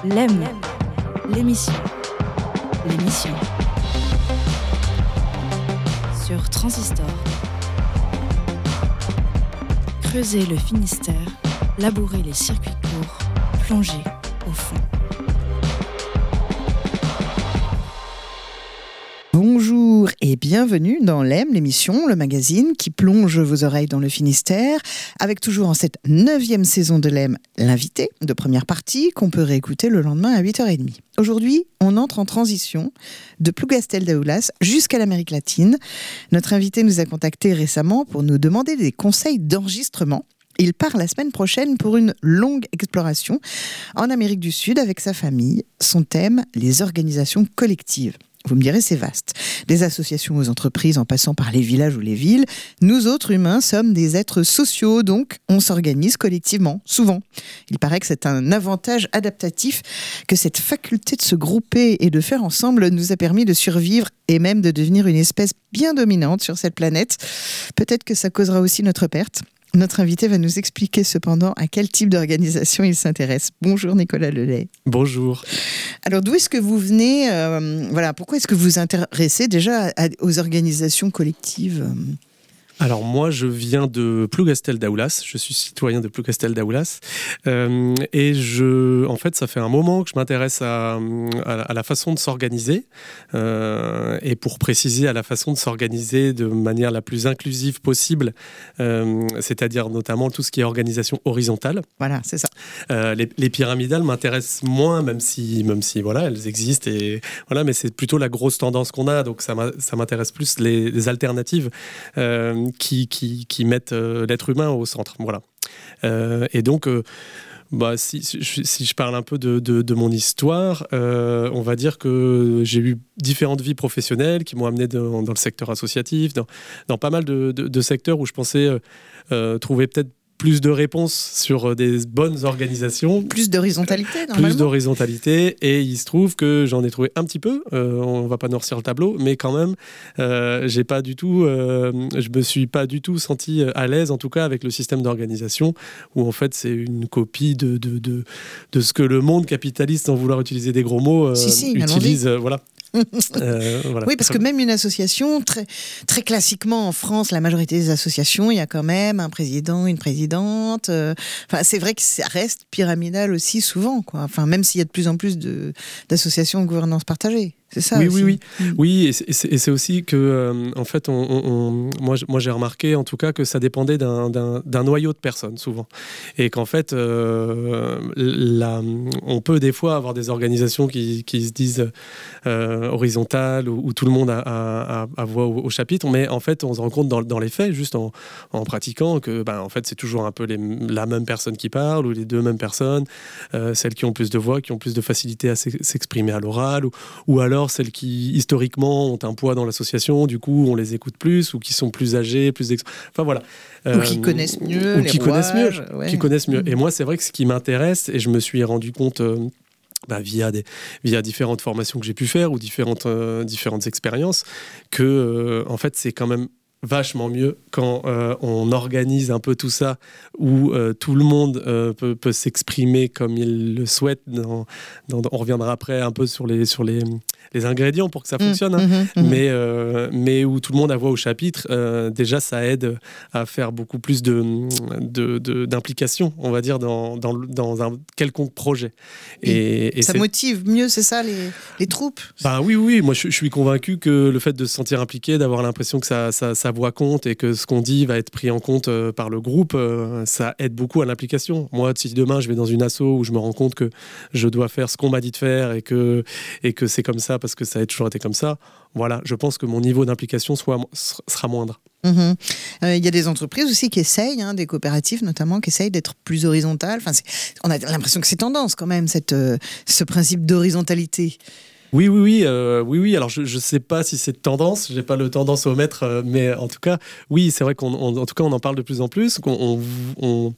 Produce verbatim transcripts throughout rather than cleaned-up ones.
L'E M, l'émission. L'émission. Sur Transistor. Creuser le Finistère, labourer les circuits courts, plonger au fond. Bonjour et bienvenue dans l'E M, l'émission, le magazine qui plonge vos oreilles dans le Finistère, avec toujours en cette neuvième saison de l'E M, l'invité de première partie qu'on peut réécouter le lendemain à huit heures trente. Aujourd'hui, on entre en transition de Plougastel-Daoulas jusqu'à l'Amérique latine. Notre invité nous a contactés récemment pour nous demander des conseils d'enregistrement. Il part la semaine prochaine pour une longue exploration en Amérique du Sud avec sa famille. Son thème, les organisations collectives. Vous me direz, c'est vaste. Des associations aux entreprises en passant par les villages ou les villes. Nous autres humains sommes des êtres sociaux, donc on s'organise collectivement, souvent. Il paraît que c'est un avantage adaptatif, que cette faculté de se grouper et de faire ensemble nous a permis de survivre et même de devenir une espèce bien dominante sur cette planète. Peut-être que ça causera aussi notre perte. Notre invité va nous expliquer cependant à quel type d'organisation il s'intéresse. Bonjour Nicolas Lelay. Bonjour. Alors d'où est-ce que vous venez euh, voilà, pourquoi est-ce que vous vous intéressez déjà à, aux organisations collectives ? Alors moi, je viens de Plougastel-Daoulas, je suis citoyen de Plougastel-Daoulas, euh, et je, en fait, ça fait un moment que je m'intéresse à, à, à la façon de s'organiser, euh, et pour préciser, à la façon de s'organiser de manière la plus inclusive possible, euh, c'est-à-dire notamment tout ce qui est organisation horizontale. Voilà, c'est ça. Euh, les, les pyramidales m'intéressent moins, même si, même si voilà, elles existent, et, voilà, mais c'est plutôt la grosse tendance qu'on a, donc ça, ça m'intéresse plus les, les alternatives. Euh, Qui, qui, qui mettent euh, l'être humain au centre. Voilà. Euh, et donc, euh, bah, si, si, si je parle un peu de, de, de mon histoire, euh, on va dire que j'ai eu différentes vies professionnelles qui m'ont amené dans, dans le secteur associatif, dans, dans pas mal de, de, de secteurs où je pensais euh, euh, trouver peut-être plus de réponses sur des bonnes organisations. Plus d'horizontalité, normalement. Plus d'horizontalité, et il se trouve que j'en ai trouvé un petit peu, euh, on va pas noircir le tableau, mais quand même, euh, j'ai pas du tout, euh, je me suis pas du tout senti à l'aise, en tout cas avec le système d'organisation, où en fait c'est une copie de, de, de, de ce que le monde capitaliste, sans vouloir utiliser des gros mots, euh, si, si, utilise. Euh, voilà. Euh, voilà. Oui, parce que même une association, très, très classiquement en France, la majorité des associations, il y a quand même un président, une présidente. Euh, enfin, c'est vrai que ça reste pyramidal aussi souvent, quoi. Enfin, même s'il y a de plus en plus de, d'associations de gouvernance partagée. C'est ça oui, aussi. oui, oui, mmh. oui. Et c'est, et c'est aussi que, euh, en fait, on, on, on, moi, moi, j'ai remarqué, en tout cas, que ça dépendait d'un, d'un, d'un noyau de personnes, souvent. Et qu'en fait, euh, la, on peut des fois avoir des organisations qui, qui se disent euh, horizontales, où, où tout le monde a, a, a voix au, au chapitre, mais en fait, on se rend compte dans, dans les faits, juste en, en pratiquant, que, ben, en fait, c'est toujours un peu les, la même personne qui parle, ou les deux mêmes personnes, euh, celles qui ont plus de voix, qui ont plus de facilité à s'exprimer à l'oral, ou, ou alors celles qui, historiquement, ont un poids dans l'association, du coup, on les écoute plus, ou qui sont plus âgées, plus... Ex... Enfin, voilà. Euh, ou qui connaissent mieux ou les qui rouages, connaissent mieux, ouais. qui connaissent mieux. Mmh. Et moi, c'est vrai que ce qui m'intéresse, et je me suis rendu compte... Euh, Bah, via, des, via différentes formations que j'ai pu faire, ou différentes, euh, différentes expériences, que, euh, en fait, c'est quand même vachement mieux quand euh, on organise un peu tout ça, où euh, tout le monde euh, peut, peut s'exprimer comme il le souhaite. Dans, dans, on reviendra après un peu sur les, sur les, les ingrédients pour que ça fonctionne, mmh, hein. mmh, mmh. Mais, euh, mais où tout le monde a voix au chapitre, euh, déjà ça aide à faire beaucoup plus de, de, de, d'implication, on va dire, dans, dans, dans un quelconque projet. Et, et ça c'est... motive mieux, c'est ça, les, les troupes ? Bah oui, oui, moi je, je suis convaincu que le fait de se sentir impliqué, d'avoir l'impression que ça, ça, ça voix compte et que ce qu'on dit va être pris en compte euh, par le groupe, euh, ça aide beaucoup à l'implication. Moi, si demain je vais dans une asso où je me rends compte que je dois faire ce qu'on m'a dit de faire et que, et que c'est comme ça parce que ça a toujours été comme ça, voilà, je pense que mon niveau d'implication soit, sera moindre. Il mmh. euh, y a des entreprises aussi qui essayent, hein, des coopératives notamment, qui essayent d'être plus horizontales. Enfin, c'est, on a l'impression que c'est tendance quand même, cette, euh, ce principe d'horizontalité. Oui, oui, oui, euh, oui, oui. Alors, je ne sais pas si c'est tendance, je n'ai pas le tendancomètre, euh, mais en tout cas, oui, c'est vrai qu'en tout cas, on en parle de plus en plus. Qu'on, on, on,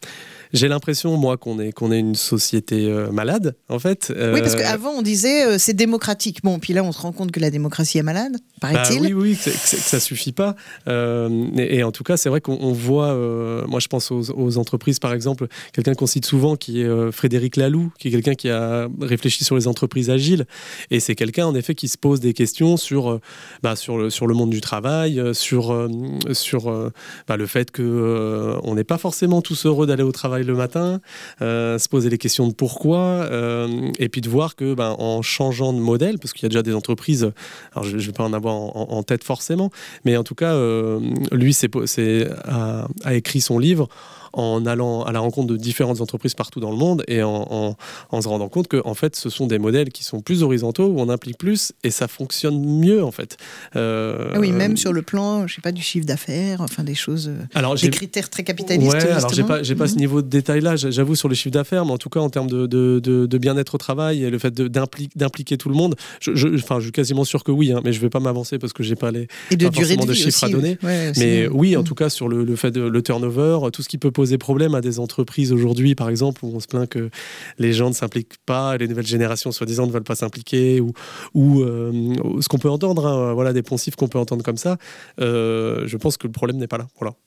j'ai l'impression, moi, qu'on est, qu'on est une société euh, malade, en fait. Euh... Oui, parce qu'avant, on disait euh, c'est démocratique. Bon, puis là, on se rend compte que la démocratie est malade, paraît-il. Bah, oui, oui, que, que, que ça suffit pas. Euh, et, et en tout cas, c'est vrai qu'on on voit, euh, moi, je pense aux, aux entreprises, par exemple, quelqu'un qu'on cite souvent, qui est euh, Frédéric Laloux, qui est quelqu'un qui a réfléchi sur les entreprises agiles. Et c'est quelqu'un, en effet, qui se pose des questions sur, euh, bah, sur, le, sur le monde du travail, euh, sur, euh, sur euh, bah, le fait qu'on euh, n'est pas forcément tous heureux d'aller au travail le matin, euh, se poser les questions de pourquoi, euh, et puis de voir que bah, en changeant de modèle, parce qu'il y a déjà des entreprises, alors je ne vais pas en avoir en, en tête forcément, mais en tout cas, euh, lui c'est, c'est, a, a écrit son livre en allant à la rencontre de différentes entreprises partout dans le monde et en, en, en se rendant compte que en fait, ce sont des modèles qui sont plus horizontaux, où on implique plus et ça fonctionne mieux en fait. Euh, ah oui, même sur le plan, je sais pas, du chiffre d'affaires, enfin des choses, alors, des j'ai... critères très capitalistes. Ouais, justement. alors j'ai pas, j'ai pas mmh. ce niveau de détail-là, j'avoue, sur les chiffres d'affaires, mais en tout cas en termes de, de, de, de bien-être au travail et le fait de, d'impli- d'impliquer tout le monde, je, je, enfin, je suis quasiment sûr que oui, hein, mais je vais pas m'avancer parce que j'ai pas les et de pas durée de, de vie chiffres aussi, à donner. Ouais, mais aussi. oui, mmh. en tout cas sur le, le fait de le turnover, tout ce qui peut poser problème à des entreprises aujourd'hui, par exemple, où on se plaint que les gens ne s'impliquent pas, les nouvelles générations, soi-disant, ne veulent pas s'impliquer, ou, ou euh, ce qu'on peut entendre, hein, voilà, des poncifs qu'on peut entendre comme ça, euh, je pense que le problème n'est pas là. Voilà.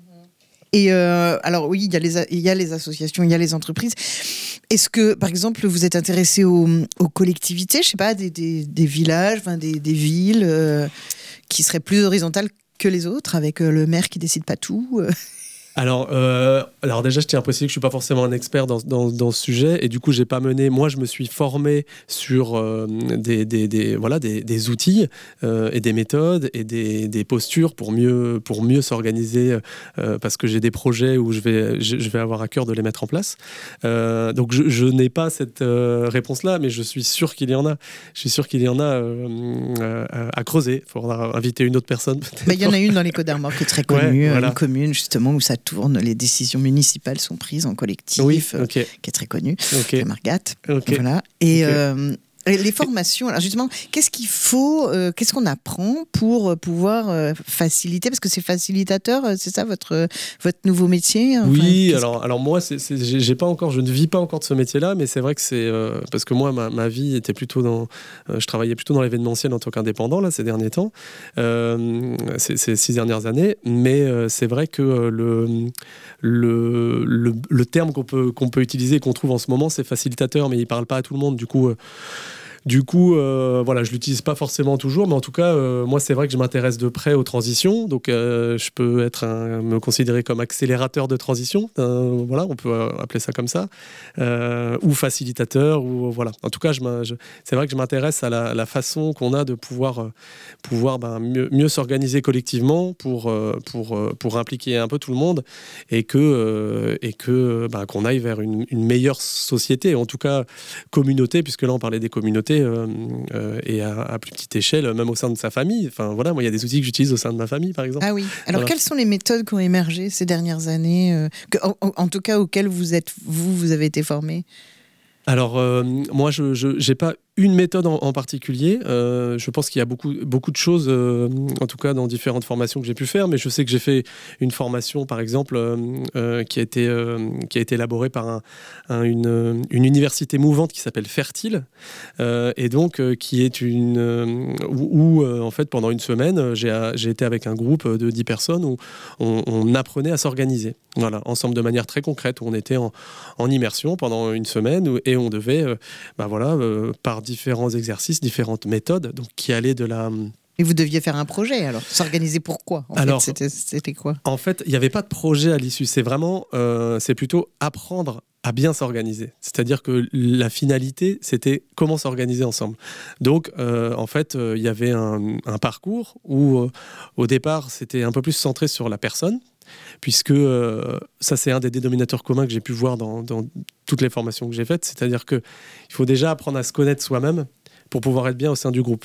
Et euh, alors oui, il y a les, il y a les associations, il y a les entreprises. Est-ce que, par exemple, vous êtes intéressé aux, aux collectivités, je sais pas, des, des, des villages, enfin, des, des villes euh, qui seraient plus horizontales que les autres, avec euh, le maire qui décide pas tout euh. Alors, euh, alors déjà, je tiens à préciser que je suis pas forcément un expert dans, dans, dans ce sujet et du coup, j'ai pas mené. Moi, je me suis formé sur euh, des, des, des, voilà, des, des outils euh, et des méthodes et des, des postures pour mieux, pour mieux s'organiser euh, parce que j'ai des projets où je vais, je, je vais avoir à cœur de les mettre en place. Euh, donc, je, je n'ai pas cette euh, réponse-là, mais je suis sûr qu'il y en a. Je suis sûr qu'il y en a euh, euh, à creuser. Il faudra inviter une autre personne. Il bah, y en a une dans les Côtes d'Armor qui est très connue, ouais, voilà. Une commune justement où ça tourne, les décisions municipales sont prises en collectif, oui, okay. euh, qui est très connue, okay. la Margate. Okay. Voilà. Et, okay. euh, et les formations, alors justement, qu'est-ce qu'il faut, euh, qu'est-ce qu'on apprend pour pouvoir euh, faciliter, parce que c'est facilitateur, c'est ça votre, votre nouveau métier enfin, Oui, alors, alors moi, c'est, c'est, j'ai pas encore, je ne vis pas encore de ce métier-là, mais c'est vrai que c'est, euh, parce que moi, ma, ma vie était plutôt dans, euh, je travaillais plutôt dans l'événementiel en tant qu'indépendant, là, ces derniers temps, euh, ces, ces six dernières années, mais euh, c'est vrai que euh, le, le, le, le terme qu'on peut, qu'on peut utiliser et qu'on trouve en ce moment, c'est facilitateur, mais il parle pas à tout le monde, du coup... Euh, Du coup, euh, voilà, je l'utilise pas forcément toujours, mais en tout cas, euh, moi, c'est vrai que je m'intéresse de près aux transitions, donc euh, je peux être un, me considérer comme accélérateur de transition, euh, voilà, on peut appeler ça comme ça, euh, ou facilitateur, ou voilà. En tout cas, je, je, c'est vrai que je m'intéresse à la, la façon qu'on a de pouvoir, pouvoir ben, mieux, mieux s'organiser collectivement pour, pour, pour impliquer un peu tout le monde et que, euh, et que ben, qu'on aille vers une, une meilleure société, en tout cas communauté, puisque là, on parlait des communautés. Euh, euh, et à, à plus petite échelle, même au sein de sa famille. Enfin, voilà, moi, il y a des outils que j'utilise au sein de ma famille, par exemple. Ah oui. Alors, voilà. Quelles sont les méthodes qui ont émergé ces dernières années, euh, que, en, en tout cas, auxquelles vous, êtes, vous, vous avez été formé ? Alors, euh, moi, je n'ai pas une méthode en, en particulier. Euh, je pense qu'il y a beaucoup, beaucoup de choses, euh, en tout cas dans différentes formations que j'ai pu faire, mais je sais que j'ai fait une formation, par exemple, euh, euh, qui, a été, euh, qui a été élaborée par un, un, une, une université mouvante qui s'appelle Fertile, euh, et donc euh, qui est une... Euh, où, où euh, en fait, pendant une semaine, j'ai, j'ai été avec un groupe de dix personnes où on, on apprenait à s'organiser. Voilà, ensemble de manière très concrète, où on était en, en immersion pendant une semaine où, et on devait, euh, bah voilà, euh, par différents exercices, différentes méthodes, donc qui allaient de la... Et vous deviez faire un projet, alors s'organiser pourquoi en alors, fait, c'était, c'était quoi ? En fait, il n'y avait pas de projet à l'issue, c'est vraiment, euh, c'est plutôt apprendre à bien s'organiser. C'est-à-dire que la finalité, c'était comment s'organiser ensemble. Donc, euh, en fait, euh, il y avait un, un parcours où, euh, au départ, c'était un peu plus centré sur la personne, puisque euh, ça, c'est un des dénominateurs communs que j'ai pu voir dans, dans toutes les formations que j'ai faites, c'est-à-dire qu'il faut déjà apprendre à se connaître soi-même pour pouvoir être bien au sein du groupe.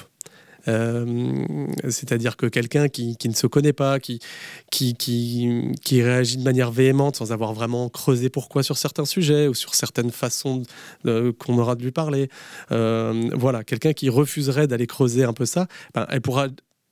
Euh, c'est-à-dire que quelqu'un qui, qui ne se connaît pas, qui, qui, qui, qui réagit de manière véhémente sans avoir vraiment creusé pourquoi sur certains sujets ou sur certaines façons de, qu'on aura de lui parler, euh, voilà, quelqu'un qui refuserait d'aller creuser un peu ça, ben, elle pourra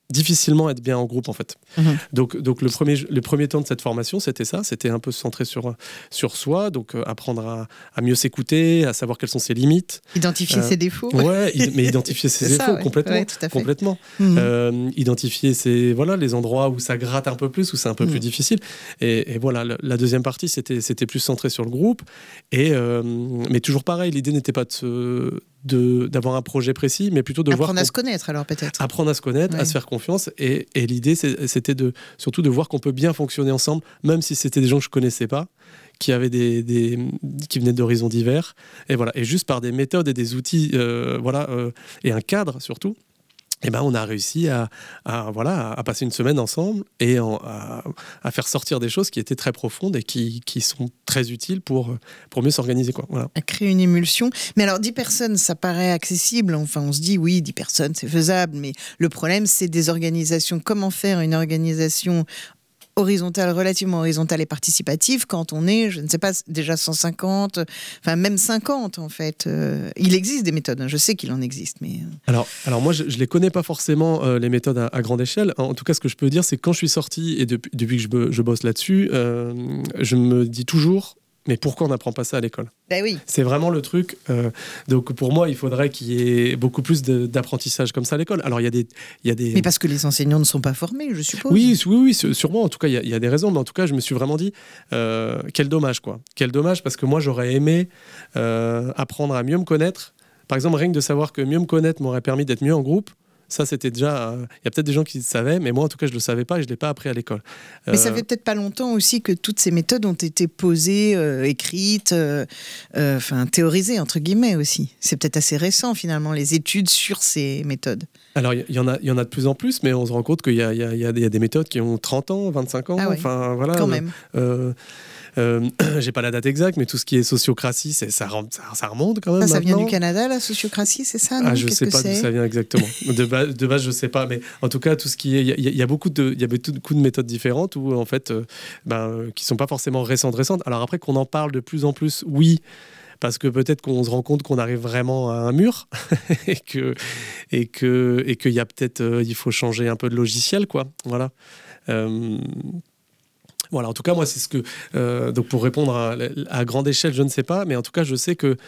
difficilement être bien en groupe en fait. Mmh. Donc, donc le, premier, le premier temps de cette formation, c'était ça, c'était un peu centré sur, sur soi, donc euh, apprendre à, à mieux s'écouter, à savoir quelles sont ses limites. Identifier euh, ses défauts. Ouais, mais identifier ses défauts, ça, ouais. complètement. Ouais, tout à fait. complètement. Mmh. Euh, identifier ses, voilà, les endroits où ça gratte un peu plus, où c'est un peu mmh. plus difficile. Et, et voilà, le, la deuxième partie, c'était, c'était plus centré sur le groupe. Et, euh, mais toujours pareil, l'idée n'était pas de se... De, d'avoir un projet précis, mais plutôt de apprendre voir... Apprendre à se connaître, alors, peut-être. Apprendre à se connaître, ouais. à se faire confiance. Et, et l'idée, c'est, c'était de, surtout de voir qu'on peut bien fonctionner ensemble, même si c'était des gens que je ne connaissais pas, qui, avaient des, des, qui venaient d'horizons divers. Et, voilà. et juste par des méthodes et des outils, euh, voilà, euh, et un cadre, surtout, eh ben, on a réussi à, à, voilà, à passer une semaine ensemble et en, à, à faire sortir des choses qui étaient très profondes et qui, qui sont très utiles pour, pour mieux s'organiser. Quoi. Voilà. À créer une émulsion. Mais alors, dix personnes, ça paraît accessible. Enfin, on se dit, oui, dix personnes, c'est faisable. Mais le problème, c'est des organisations. Comment faire une organisation horizontale, relativement horizontale et participative quand on est, je ne sais pas, déjà cent cinquante, enfin même cinquante en fait. Euh, il existe des méthodes, hein, je sais qu'il en existe, mais... Alors, alors moi, je ne les connais pas forcément, euh, les méthodes à, à grande échelle. En tout cas, ce que je peux dire, c'est que quand je suis sorti, et depuis, depuis que je, be, je bosse là-dessus, euh, je me dis toujours... Mais pourquoi on n'apprend pas ça à l'école ? Ben oui. C'est vraiment le truc. Euh, donc pour moi, il faudrait qu'il y ait beaucoup plus de, d'apprentissage comme ça à l'école. Alors il y a des, il y a des. Mais parce que les enseignants ne sont pas formés, je suppose. Oui, oui, oui, sûrement. En tout cas, il y a, il y a des raisons. Mais en tout cas, je me suis vraiment dit, euh, quel dommage, quoi. Quel dommage, parce que moi, j'aurais aimé euh, apprendre à mieux me connaître. Par exemple, rien que de savoir que mieux me connaître m'aurait permis d'être mieux en groupe. Ça, c'était déjà... Il euh, y a peut-être des gens qui le savaient, mais moi, en tout cas, je ne le savais pas et je ne l'ai pas appris à l'école. Euh... Mais ça fait peut-être pas longtemps aussi que toutes ces méthodes ont été posées, euh, écrites, euh, euh, enfin, théorisées, entre guillemets, aussi. C'est peut-être assez récent, finalement, les études sur ces méthodes. Alors, il y, y, en a, y en a de plus en plus, mais on se rend compte qu'il y a, y a, y a, y a des méthodes qui ont trente ans, vingt-cinq ans. Ah ouais. Enfin, voilà. Quand même. Euh, Euh, j'ai pas la date exacte, mais tout ce qui est sociocratie, c'est, ça, ça, ça remonte quand même. Ah, ça maintenant. vient du Canada, la sociocratie, c'est ça non Ah, je Qu'est-ce sais que pas c'est d'où ça vient exactement. De base, de base, je sais pas, mais en tout cas, tout ce qui est, il y, y, y a beaucoup de, il y a beaucoup de méthodes différentes où en fait, euh, ben, euh, qui sont pas forcément récentes, récentes. Alors après qu'on en parle de plus en plus, oui. Parce que peut-être qu'on se rend compte qu'on arrive vraiment à un mur et que et que et qu'il y a peut-être euh, il faut changer un peu de logiciel, quoi. Voilà. Euh, Voilà, en tout cas, moi, c'est ce que... Euh, donc, pour répondre à, à grande échelle, je ne sais pas, mais en tout cas, je sais que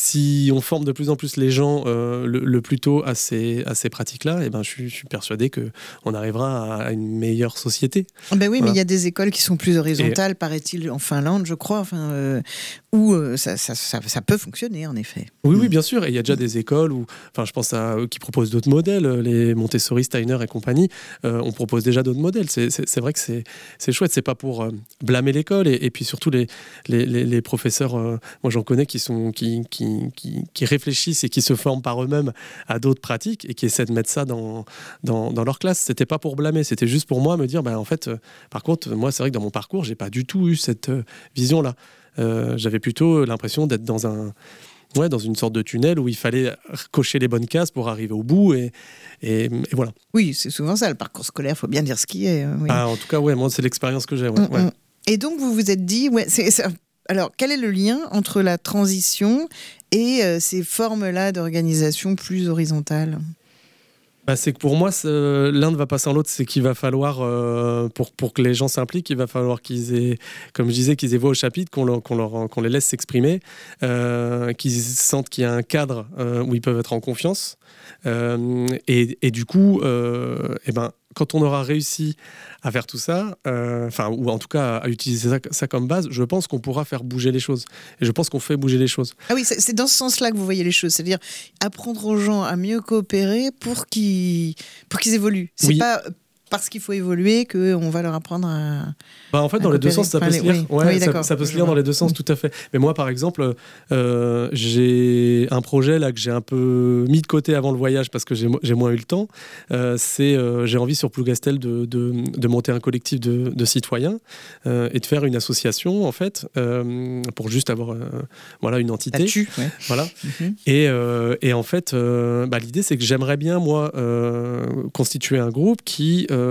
si on forme de plus en plus les gens euh, le, le plus tôt à ces, à ces pratiques-là, eh ben, je, suis, je suis persuadé qu'on arrivera à, à une meilleure société. Ben oui, voilà. Mais il y a des écoles qui sont plus horizontales, Et... paraît-il, en Finlande, je crois, enfin, euh, où euh, ça, ça, ça, ça peut fonctionner, en effet. Oui, oui, bien sûr. Et il y a déjà des écoles où, enfin, je pense à, qui proposent d'autres modèles, les Montessori, Steiner et compagnie. Euh, on propose déjà d'autres modèles. C'est, c'est, c'est vrai que c'est, c'est chouette. C'est pas pour euh, blâmer l'école et, et puis surtout les, les, les, les professeurs, euh, moi j'en connais qui, sont, qui, qui, qui, qui réfléchissent et qui se forment par eux-mêmes à d'autres pratiques et qui essaient de mettre ça dans, dans, dans leur classe. C'était pas pour blâmer, c'était juste pour moi me dire, bah, en fait, euh, par contre, moi c'est vrai que dans mon parcours, j'ai pas du tout eu cette euh, vision-là. Euh, j'avais plutôt l'impression d'être dans un... Ouais, dans une sorte de tunnel où il fallait cocher les bonnes cases pour arriver au bout et, et, et voilà. Oui, c'est souvent ça, le parcours scolaire, il faut bien dire ce qui est. Euh, oui. Ah, en tout cas, ouais, moi, c'est l'expérience que j'ai. Ouais, mmh, ouais. mmh. Et donc, vous vous êtes dit... Ouais, c'est, c'est... Alors, quel est le lien entre la transition et euh, ces formes-là d'organisation plus horizontales ? Bah, c'est que pour moi, l'un ne va pas sans l'autre. C'est qu'il va falloir, euh, pour, pour que les gens s'impliquent, il va falloir qu'ils aient, comme je disais, qu'ils aient voix au chapitre, qu'on, leur, qu'on, leur, qu'on les laisse s'exprimer, euh, qu'ils sentent qu'il y a un cadre euh, où ils peuvent être en confiance. Euh, et, et du coup, euh, eh ben, quand on aura réussi à faire tout ça, enfin, euh, ou en tout cas à utiliser ça, ça comme base, je pense qu'on pourra faire bouger les choses. Et je pense qu'on fait bouger les choses. Ah oui, c'est, c'est dans ce sens-là que vous voyez les choses. C'est-à-dire apprendre aux gens à mieux coopérer pour qu'ils, pour qu'ils évoluent. C'est oui. pas parce qu'il faut évoluer qu'on va leur apprendre à... Bah en fait, dans les deux sens, ça peut se lire. Oui, ouais, oui, ça, ça peut se lire dans les deux sens, tout à fait. Mais moi, par exemple, euh, j'ai un projet là que j'ai un peu mis de côté avant le voyage parce que j'ai, j'ai moins eu le temps. Euh, c'est, euh, j'ai envie sur Plougastel de, de, de monter un collectif de, de citoyens euh, et de faire une association, en fait, euh, pour juste avoir euh, voilà, une entité. Là-dessus, ouais. Voilà. Mm-hmm. Et, euh, et en fait, euh, bah, l'idée, c'est que j'aimerais bien, moi, euh, constituer un groupe qui... Euh,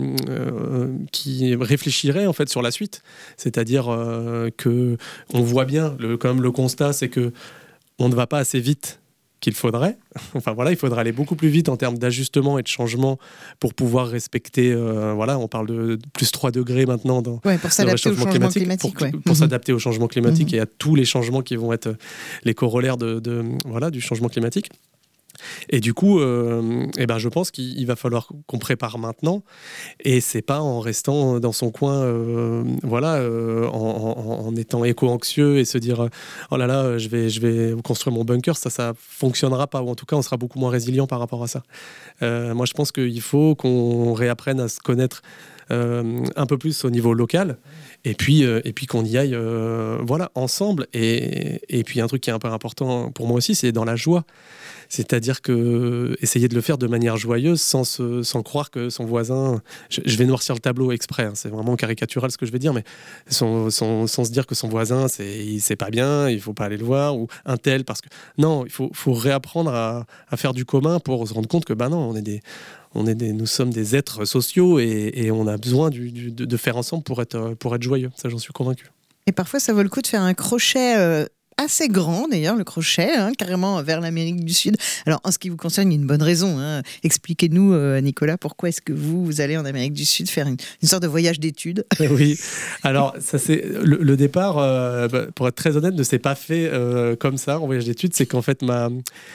Euh, qui réfléchirait en fait sur la suite, c'est-à-dire euh, que on voit bien le, quand même le constat, c'est que on ne va pas assez vite qu'il faudrait. Enfin voilà, il faudrait aller beaucoup plus vite en termes d'ajustement et de changement pour pouvoir respecter. Euh, voilà, on parle de plus trois degrés maintenant dans, ouais, pour s'adapter dans le au changement climatique. climatique. Pour, ouais. pour mmh. s'adapter au changement climatique mmh. et à tous les changements qui vont être les corollaires de, de, voilà, du changement climatique. Et du coup, euh, eh ben, je pense qu'il va falloir qu'on prépare maintenant, et c'est pas en restant dans son coin, euh, voilà, euh, en, en, en étant éco-anxieux et se dire oh là là, je vais, je vais construire mon bunker, ça, ça fonctionnera pas, ou en tout cas, on sera beaucoup moins résilient par rapport à ça. Euh, moi, je pense qu'il faut qu'on réapprenne à se connaître. Euh, un peu plus au niveau local, et puis, euh, et puis qu'on y aille euh, voilà, ensemble. Et, et puis un truc qui est un peu important pour moi aussi, c'est dans la joie. C'est-à-dire que essayer de le faire de manière joyeuse, sans, se, sans croire que son voisin... Je, je vais noircir le tableau exprès, hein, c'est vraiment caricatural ce que je vais dire, mais son, son, sans se dire que son voisin, c'est, c'est pas bien, il faut pas aller le voir, ou un tel, parce que... Non, il faut, faut réapprendre à, à faire du commun pour se rendre compte que, bah non, on est des... On est des, nous sommes des êtres sociaux et, et on a besoin du, du, de, de faire ensemble pour être, pour être joyeux. Ça, j'en suis convaincu. Et parfois, ça vaut le coup de faire un crochet euh, assez grand, d'ailleurs, le crochet, hein, carrément vers l'Amérique du Sud. Alors, en ce qui vous concerne, il y a une bonne raison. Hein. Expliquez-nous, euh, Nicolas, pourquoi est-ce que vous, vous allez en Amérique du Sud faire une, une sorte de voyage d'études ? Oui, alors, ça, c'est, le, le départ, euh, pour être très honnête, ne s'est pas fait euh, comme ça, en voyage d'études. C'est qu'en fait, ma...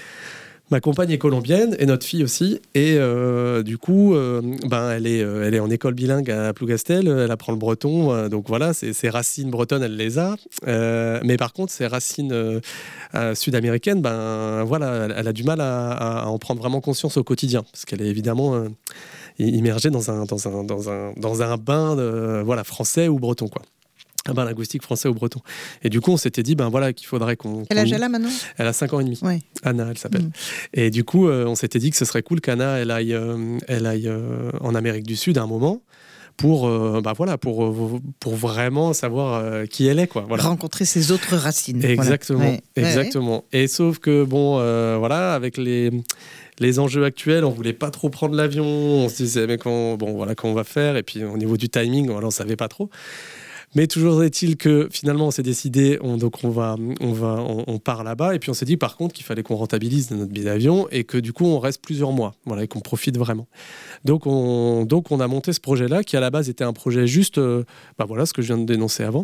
Ma compagne est colombienne et notre fille aussi. Et euh, du coup, euh, ben, elle, est, euh, elle est en école bilingue à Plougastel. Elle apprend le breton. Euh, donc voilà, ses, ses racines bretonnes, elle les a. Euh, mais par contre, ses racines euh, euh, sud-américaines, ben, voilà, elle, elle a du mal à, à en prendre vraiment conscience au quotidien. Parce qu'elle est évidemment euh, immergée dans un, dans un, dans un, dans un bain de, voilà, français ou breton, quoi. Un bain linguistique français ou breton. Et du coup, on s'était dit ben voilà, qu'il faudrait qu'on... Quel âge elle a maintenant ? Elle a cinq ans et demi. Ouais. Anna, elle s'appelle. Mmh. Et du coup, euh, on s'était dit que ce serait cool qu'Anna, elle aille, euh, elle aille euh, en Amérique du Sud à un moment pour, euh, bah voilà, pour, pour vraiment savoir euh, qui elle est, quoi. Voilà. Rencontrer ses autres racines. Exactement. Voilà. Ouais. Exactement. Ouais. Et sauf que, bon, euh, voilà, avec les... Les enjeux actuels, on voulait pas trop prendre l'avion. On se disait, mais quand, bon, voilà, comment on va faire ? Et puis, au niveau du timing, voilà, on savait pas trop. Mais toujours est-il que finalement on s'est décidé, on, donc on va, on va, on, on part là-bas, et puis on s'est dit par contre qu'il fallait qu'on rentabilise notre billet d'avion et que du coup on reste plusieurs mois, voilà, et qu'on profite vraiment. Donc on, donc on a monté ce projet-là qui à la base était un projet juste, euh, bah voilà, ce que je viens de dénoncer avant,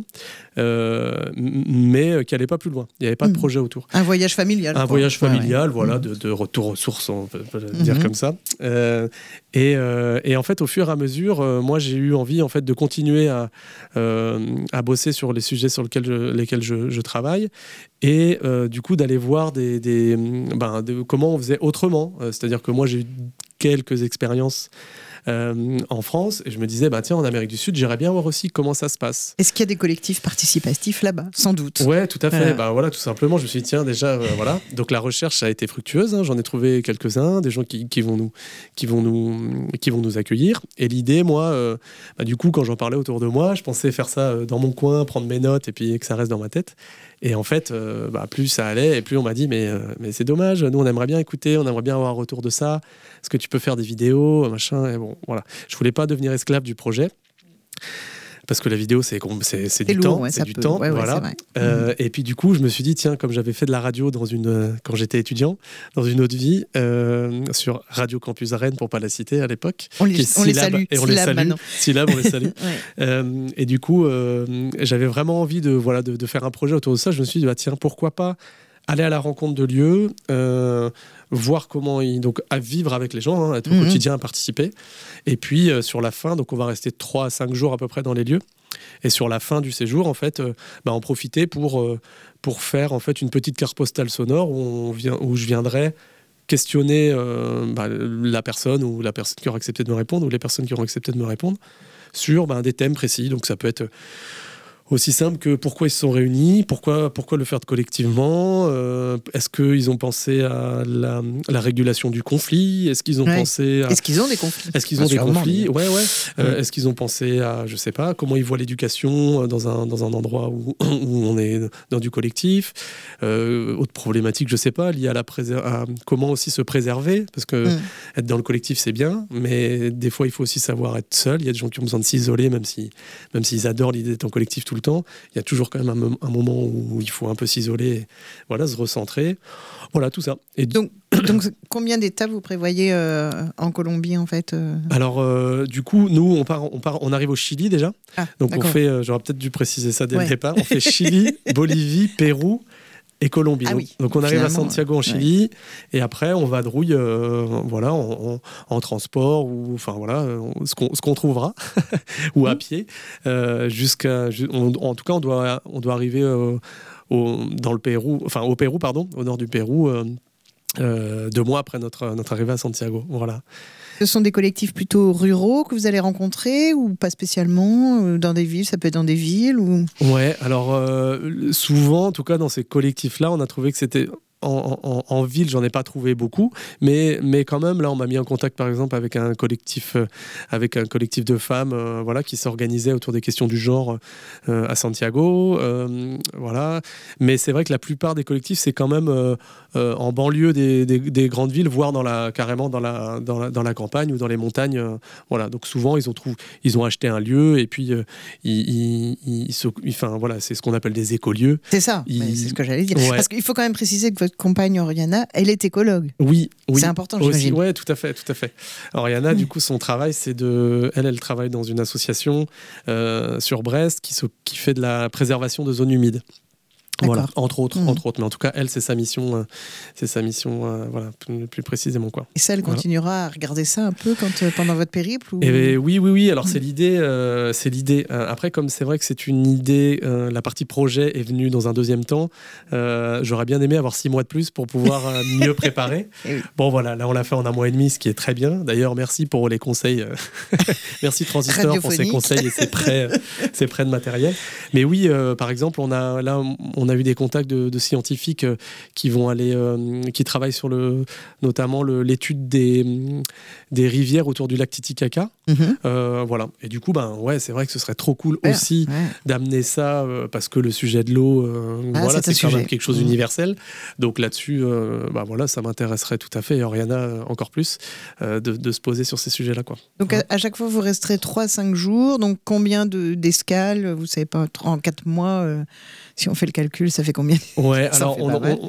euh, mais qui allait pas plus loin. Il n'y avait pas mmh. de projet autour. Un voyage familial. Un quoi. voyage familial, ouais, ouais. voilà, mmh. de, de retour aux sources, on peut, peut mmh. dire comme ça. Euh, et, euh, et en fait, au fur et à mesure, euh, moi j'ai eu envie en fait de continuer à euh, à bosser sur les sujets sur lesquels je, lesquels je, je travaille et euh, du coup d'aller voir des, des, ben, de, comment on faisait autrement. Euh, c'est-à-dire que moi j'ai eu quelques expériences euh, en France et je me disais bah, tiens en Amérique du Sud j'irais bien voir aussi comment ça se passe. Est-ce qu'il y a des collectifs participatifs là-bas ? Sans doute. Ouais, tout à fait. Voilà. Bah, voilà, tout simplement je me suis dit tiens déjà euh, voilà. Donc la recherche a été fructueuse, hein. J'en ai trouvé quelques-uns, des gens qui, qui, vont, nous, qui, vont, nous, qui vont nous accueillir et l'idée moi euh, bah, du coup quand j'en parlais autour de moi je pensais faire ça euh, dans mon coin, prendre mes notes et puis que ça reste dans ma tête. Et en fait, euh, bah, plus ça allait, et plus on m'a dit mais, euh, mais c'est dommage, nous on aimerait bien écouter, on aimerait bien avoir un retour de ça. Est-ce que tu peux faire des vidéos, machin. Et bon, voilà. Je voulais pas devenir esclave du projet. Parce que la vidéo, c'est, c'est, c'est, c'est du lourd, temps. Ouais, c'est du peut. temps ouais, voilà. Ouais, euh, mmh. Et puis, du coup, je me suis dit, tiens, comme j'avais fait de la radio dans une, euh, quand j'étais étudiant, dans une autre vie, euh, sur Radio Campus Rennes, pour pas la citer à l'époque. On les, on les salue. Et on les salue. Syllab, on les salue. ouais. euh, et du coup, euh, j'avais vraiment envie de, voilà, de, de faire un projet autour de ça. Je me suis dit, bah, tiens, pourquoi pas aller à la rencontre de lieux, euh, voir comment ils, donc à vivre avec les gens, hein, être au mmh. quotidien, à participer. Et puis euh, sur la fin, donc on va rester trois à cinq jours à peu près dans les lieux. Et sur la fin du séjour, en fait, euh, bah, en profiter pour euh, pour faire en fait une petite carte postale sonore où on vient, où je viendrai questionner euh, bah, la personne ou la personne qui aura accepté de me répondre ou les personnes qui auront accepté de me répondre sur bah, des thèmes précis. Donc ça peut être aussi simple que pourquoi ils se sont réunis, pourquoi, pourquoi le faire collectivement, euh, est-ce qu'ils ont pensé à la, la régulation du conflit, est-ce qu'ils ont ouais. pensé à... Est-ce qu'ils ont des conflits Est-ce qu'ils ont des conflits ouais, ouais. Euh, ouais. Est-ce qu'ils ont pensé à, je sais pas, comment ils voient l'éducation dans un, dans un endroit où, où on est dans du collectif, euh, autre problématique, je sais pas, liée à, la préser- à comment aussi se préserver, parce que mm. être dans le collectif c'est bien, mais des fois il faut aussi savoir être seul, il y a des gens qui ont besoin de s'isoler, même, si, même s'ils adorent l'idée d'être en collectif tout le temps. Il y a toujours quand même un, un moment où il faut un peu s'isoler, et, voilà, se recentrer. Voilà, tout ça. Et donc, donc, combien d'étapes vous prévoyez euh, en Colombie, en fait euh... Alors, euh, du coup, nous, on, part, on, part, on arrive au Chili déjà. Ah, donc, d'accord. on fait, euh, j'aurais peut-être dû préciser ça dès ouais. le départ, on fait Chili, Bolivie, Pérou et Colombie. Ah, donc, oui. donc, on arrive à Finalement, Santiago en Chili, ouais. Et après, on vadrouille euh, voilà, en, en, en transport, ou enfin voilà, ce qu'on, ce qu'on trouvera, ou à mmh. pied, euh, jusqu'à. On, en tout cas, on doit, on doit arriver euh, au, dans le Pérou, enfin, au Pérou, pardon, au nord du Pérou. Euh, Euh, deux mois après notre, notre arrivée à Santiago. Voilà. Ce sont des collectifs plutôt ruraux que vous allez rencontrer ou pas spécialement dans des villes, ça peut être dans des villes ou... Ouais, alors euh, souvent, en tout cas dans ces collectifs-là, on a trouvé que c'était... En, en, en ville, j'en ai pas trouvé beaucoup, mais, mais quand même, là, on m'a mis en contact, par exemple, avec un collectif, euh, avec un collectif de femmes, euh, voilà, qui s'organisait autour des questions du genre euh, à Santiago, euh, voilà. Mais c'est vrai que la plupart des collectifs, c'est quand même euh, euh, en banlieue des, des, des grandes villes, voire dans la, carrément dans la, dans la, dans la campagne ou dans les montagnes, euh, voilà. Donc souvent, ils ont trouvé, ils ont acheté un lieu et puis euh, ils, ils, ils, ils, enfin voilà, c'est ce qu'on appelle des écolieux. C'est ça. Ils... C'est ce que j'allais dire. Ouais. Parce qu'il faut quand même préciser que votre compagne Oriana, elle est écologue. Oui, oui. C'est important, j'imagine. Oui, tout à fait, tout à fait. Oriana, mmh. du coup, son travail, c'est de... Elle, elle travaille dans une association euh, sur Brest qui, se... qui fait de la préservation de zones humides. Voilà, entre autres, mmh. entre autres. Mais en tout cas, elle, c'est sa mission, euh, c'est sa mission, euh, voilà, plus, plus précisément, quoi. Et ça, elle continuera voilà. à regarder ça un peu quand, euh, pendant votre périple ou... Eh bien, oui, oui, oui. Alors, mmh. c'est l'idée. Euh, c'est l'idée. Euh, après, comme c'est vrai que c'est une idée, euh, la partie projet est venue dans un deuxième temps. Euh, j'aurais bien aimé avoir six mois de plus pour pouvoir euh, mieux préparer. Oui. Bon, voilà, là, on l'a fait en un mois et demi, ce qui est très bien. D'ailleurs, merci pour les conseils. Merci Transistor pour ces conseils et ces prêts, ces prêts de matériel. Mais oui, euh, par exemple, on a là, on a eu des contacts de, de scientifiques euh, qui vont aller, euh, qui travaillent sur le, notamment le, l'étude des, des rivières autour du lac Titicaca. Mm-hmm. Euh, voilà. Et du coup, ben ouais, c'est vrai que ce serait trop cool ouais, aussi ouais. d'amener ça euh, parce que le sujet de l'eau, euh, ah, voilà, c'est, c'est quand même quelque chose d'universel. Mmh. Donc là-dessus, euh, bah voilà, ça m'intéresserait tout à fait. Et Oriana encore plus euh, de, de se poser sur ces sujets-là, quoi. Donc ouais. à, à chaque fois, vous resterez trois à cinq jours. Donc combien de, d'escales? Vous savez pas, en quatre mois, euh, si on fait le calcul, ça fait combien? Ouais, alors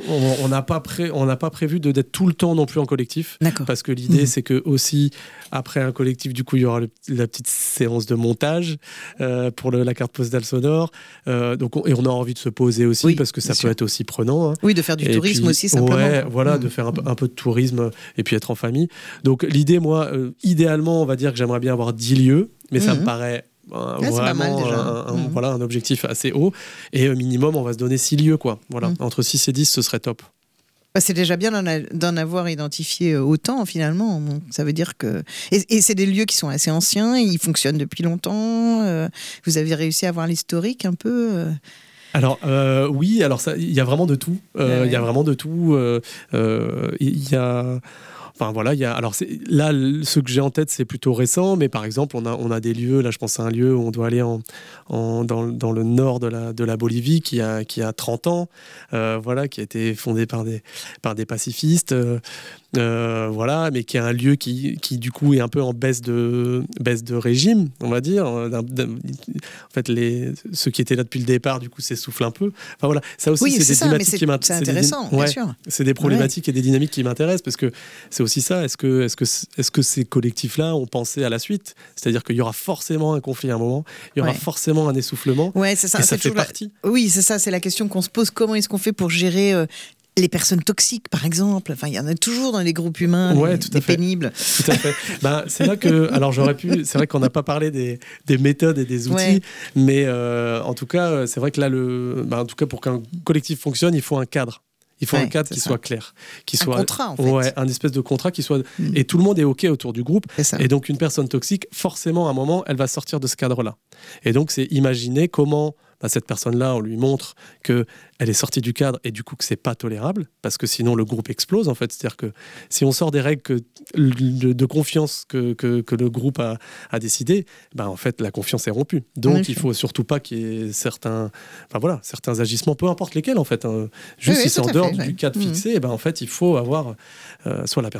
on n'a pas, pré, pas prévu de, d'être tout le temps non plus en collectif. D'accord. Parce que l'idée, mmh. c'est que aussi, après un collectif, du coup, il y aura le, la petite séance de montage euh, pour le, la carte postale sonore. Euh, donc on, et on a envie de se poser aussi oui, parce que ça peut sûr. être aussi prenant. Hein. Oui, de faire du et tourisme puis, aussi, simplement. Ouais, voilà, mmh. de faire un peu, un peu de tourisme et puis être en famille. Donc l'idée, moi, euh, idéalement, on va dire que j'aimerais bien avoir dix lieux, mais mmh. ça me paraît... Euh, ouais, vraiment déjà. Un, un, mmh. voilà, un objectif assez haut et euh, minimum on va se donner six lieux quoi. Voilà. Mmh. Entre six et dix ce serait top. Bah, c'est déjà bien d'en, a, d'en avoir identifié autant finalement. Donc, ça veut dire que et, et c'est des lieux qui sont assez anciens, ils fonctionnent depuis longtemps. Euh, vous avez réussi à avoir l'historique un peu euh... Alors euh, oui, alors ça, il y a vraiment de tout. Il euh, ouais. y a vraiment de tout. Il euh, euh, y a Enfin voilà, il y a alors c'est, là ce que j'ai en tête c'est plutôt récent, mais par exemple on a on a des lieux là, je pense à un lieu où on doit aller en, en dans, dans le nord de la de la Bolivie qui a qui a trente ans, euh, voilà, qui a été fondé par des par des pacifistes. Euh, Euh, voilà, mais qui est un lieu qui, qui du coup est un peu en baisse de, baisse de régime, on va dire. D'un, d'un, en fait, les, ceux qui étaient là depuis le départ, du coup, s'essoufflent un peu. Enfin voilà, ça aussi, oui, c'est, c'est des ça, dynamiques c'est, qui m'intéressent. C'est intéressant, c'est des, bien ouais, sûr. C'est des problématiques ouais. et des dynamiques qui m'intéressent parce que c'est aussi ça. Est-ce que, est-ce que, est-ce que ces collectifs-là ont pensé à la suite? C'est-à-dire qu'il y aura forcément un conflit à un moment, il y aura ouais. forcément un essoufflement. Ouais, c'est ça. Et ça c'est fait partie. La... Oui, c'est ça. C'est la question qu'on se pose. Comment est-ce qu'on fait pour gérer euh, les personnes toxiques, par exemple? Enfin, il y en a toujours dans les groupes humains, ouais, les, tout à des fait. pénibles. Tout à fait. Ben, c'est là que, alors j'aurais pu, c'est vrai qu'on n'a pas parlé des, des méthodes et des outils, ouais. mais euh, en tout cas, c'est vrai que là, le, ben, en tout cas, pour qu'un collectif fonctionne, il faut un cadre. Il faut ouais, un cadre qui ça. soit clair, qui un soit contrat en fait. Ouais, un espèce de contrat qui soit mmh. et tout le monde est ok autour du groupe. Et donc une personne toxique, forcément, à un moment, elle va sortir de ce cadre-là. Et donc c'est imaginer comment bah, cette personne-là, on lui montre que elle est sortie du cadre et du coup que c'est pas tolérable parce que sinon le groupe explose en fait. C'est-à-dire que si on sort des règles que, de, de confiance que, que, que le groupe a, a décidé, bah, en fait la confiance est rompue. Donc oui, il faut surtout pas qu'il y ait certains, enfin voilà, certains agissements, peu importe lesquels en fait. Hein. Juste oui, si oui, c'est en dehors fait, du ouais. cadre mmh. fixé, et ben en fait il faut avoir euh, soit la personne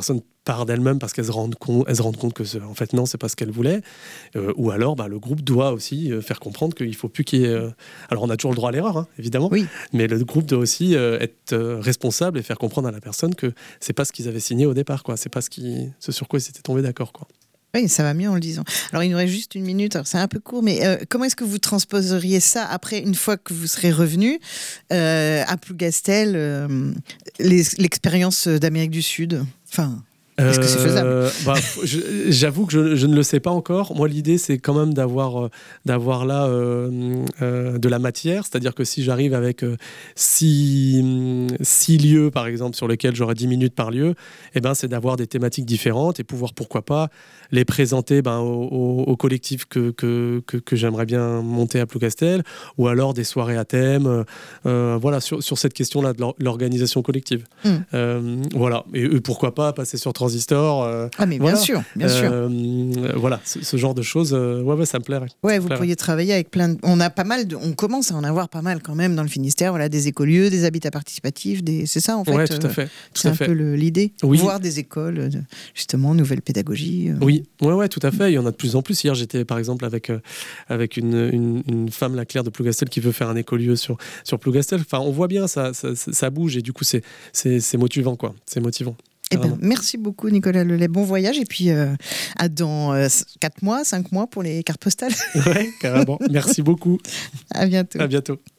part d'elles-mêmes parce qu'elles se rendent compte, elles se rendent compte que ce, en fait non, c'est pas ce qu'elles voulaient. Euh, ou alors, bah, le groupe doit aussi euh, faire comprendre qu'il faut plus qu'il y ait. Euh... Alors, on a toujours le droit à l'erreur, hein, évidemment. Oui. Mais le groupe doit aussi euh, être euh, responsable et faire comprendre à la personne que c'est pas ce qu'ils avaient signé au départ, quoi. C'est pas ce, qui, ce sur quoi ils s'étaient tombés d'accord, quoi. Oui, ça va mieux en le disant. Alors, il nous reste juste une minute. Alors, c'est un peu court, mais euh, comment est-ce que vous transposeriez ça après, une fois que vous serez revenu euh, à Plougastel, euh, les, l'expérience d'Amérique du Sud? Enfin, est-ce que c'est faisable? euh, bah, je, J'avoue que je, je ne le sais pas encore. Moi, l'idée, c'est quand même d'avoir, euh, d'avoir là euh, euh, de la matière. C'est-à-dire que si j'arrive avec euh, six, six lieux, par exemple, sur lesquels j'aurai dix minutes par lieu, eh ben, c'est d'avoir des thématiques différentes et pouvoir, pourquoi pas, les présenter ben, au, au, au collectif que, que, que, que j'aimerais bien monter à Plougastel, ou alors des soirées à thème, euh, voilà, sur, sur cette question-là de l'organisation collective. Mmh. Euh, voilà. Et, et pourquoi pas passer sur Transistor. Euh, ah, mais voilà. bien sûr, bien sûr. Euh, voilà, ce, ce genre de choses, euh, ouais, ouais, ça me plairait. Ouais, ça vous plairait. pourriez travailler avec plein de... On a pas mal de... On commence à en avoir pas mal quand même dans le Finistère, voilà, des écolieux, des habitats participatifs, des... c'est ça en fait. Ouais, tout à fait. Tout c'est à un fait. peu le, l'idée. Oui. Voir des écoles, justement, nouvelle pédagogie. Euh... Oui, ouais, ouais, tout à fait. Il y en a de plus en plus. Hier, j'étais par exemple avec, euh, avec une, une, une femme, la Claire de Plougastel, qui veut faire un écolieu sur, sur Plougastel. Enfin, on voit bien, ça, ça, ça bouge et du coup, c'est, c'est, c'est motivant, quoi. C'est motivant. Eh ben, merci beaucoup Nicolas Lelay, bon voyage et puis euh, à dans euh, quatre mois, cinq mois pour les cartes postales. Ouais, carrément. Merci beaucoup. À bientôt. À bientôt.